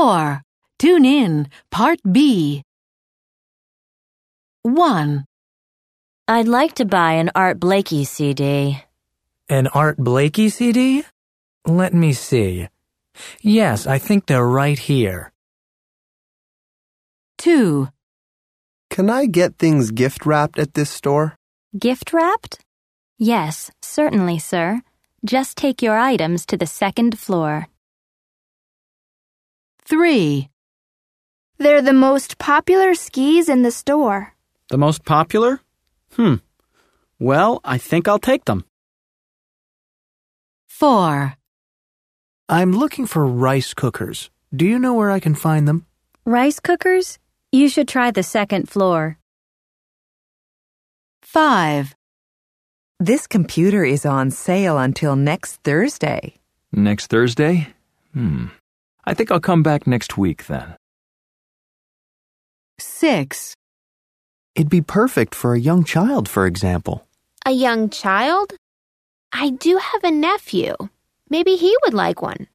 4. Tune in, Part B. 1. I'd like to buy an Art Blakey CD. An Art Blakey CD? Let me see. Yes, I think they're right here. 2. Can I get things gift-wrapped at this store? Gift-wrapped? Yes, certainly, sir. Just take your items to the second floor. 3. They're the most popular skis in the store. The most popular? Well, I think I'll take them. 4. I'm looking for rice cookers. Do you know where I can find them? Rice cookers? You should try the second floor. 5. This computer is on sale until next Thursday. Next Thursday? I think I'll come back next week then. 6. It'd be perfect for a young child, for example. A young child? I do have a nephew. Maybe he would like one.